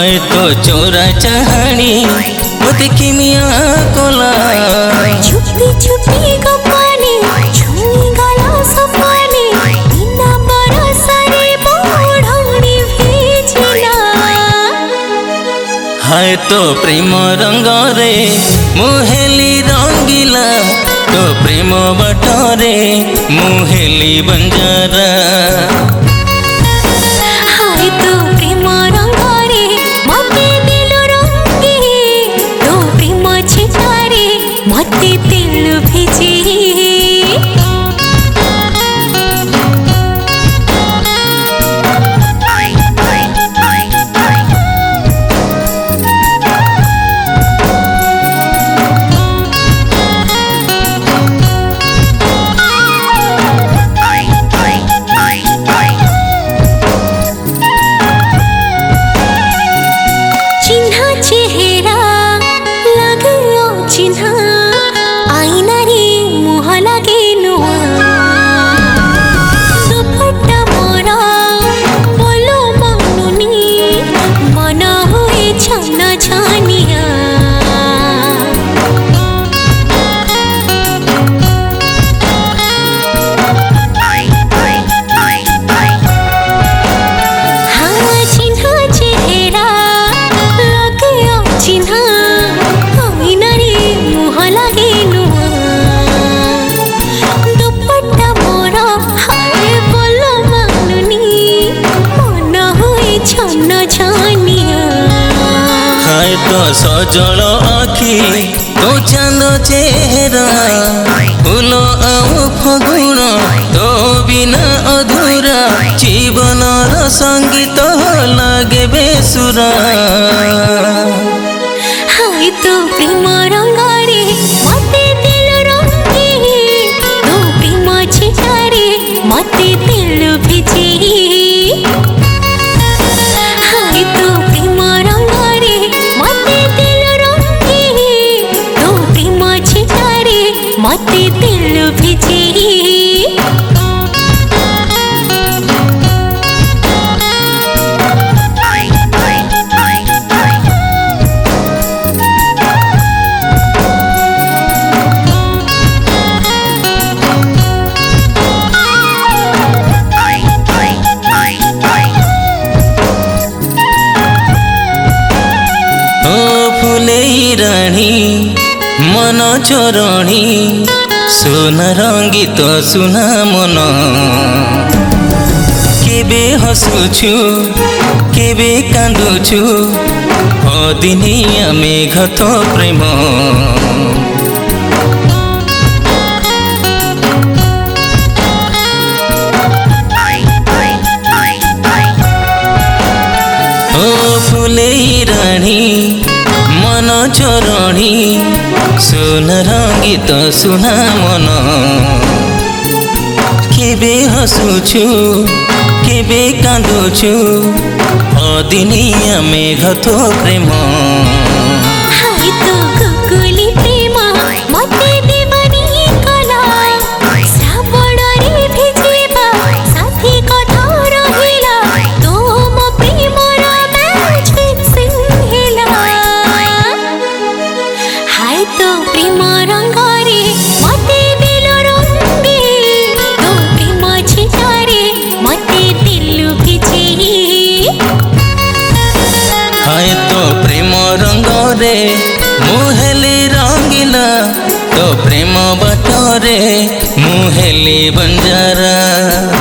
हाय तो चोरा चाहनी मोती किमिया कोला छुपी छुपी गपानी छुई गला सपानी बिना बरसरे बोढ़नी भेजिला। हाय तो प्रेम रंग रे मुहेली रंगीला तो प्रेम बटरे मुहेली बंजारा। हाय तो प्रेम रंग रे मते दिल रंगी तो प्रेम छिटारे मते दिल भेजी। हाय तो सजल आखि तो चांद चेहरा फूल आउ फगुण तो बिना अधूरा जीवन संगीत लगे बेसुरा। हाय तो प्रेम रंग रे मते दिल रंगी तो प्रेम छिटारे मते दिल भेजी। हाय तो प्रेम रंग रे मते दिल रंगी तो प्रेम छिटारे मते दिल भेजी। रानी मन चोरणी सोना रंगीत सुना मन केबे हसुछु केबे कांदुछु अदिनिया मेघ तो प्रेम। ओ फुलेई रानी मन चोरणी सोना रंगीत सुना मन केबे हसुछु केबे कांदुछु अदिनिया मेघ तो प्रेम। हाय तो कुकुली प्रेम मते देवनी कला श्रावण रे भेजिबा साथी कथा रहिला तो मो प्रेम रा मैच फिक्सिंग हेला। हाय तो प्रेम रंग रे मते दिल रंगी तो प्रेम छिटारे मते दिल भेजी। हाय तो प्रेम रंग रे मुहेली रंगीला तो प्रेम बटरे मुहेली बंजारा।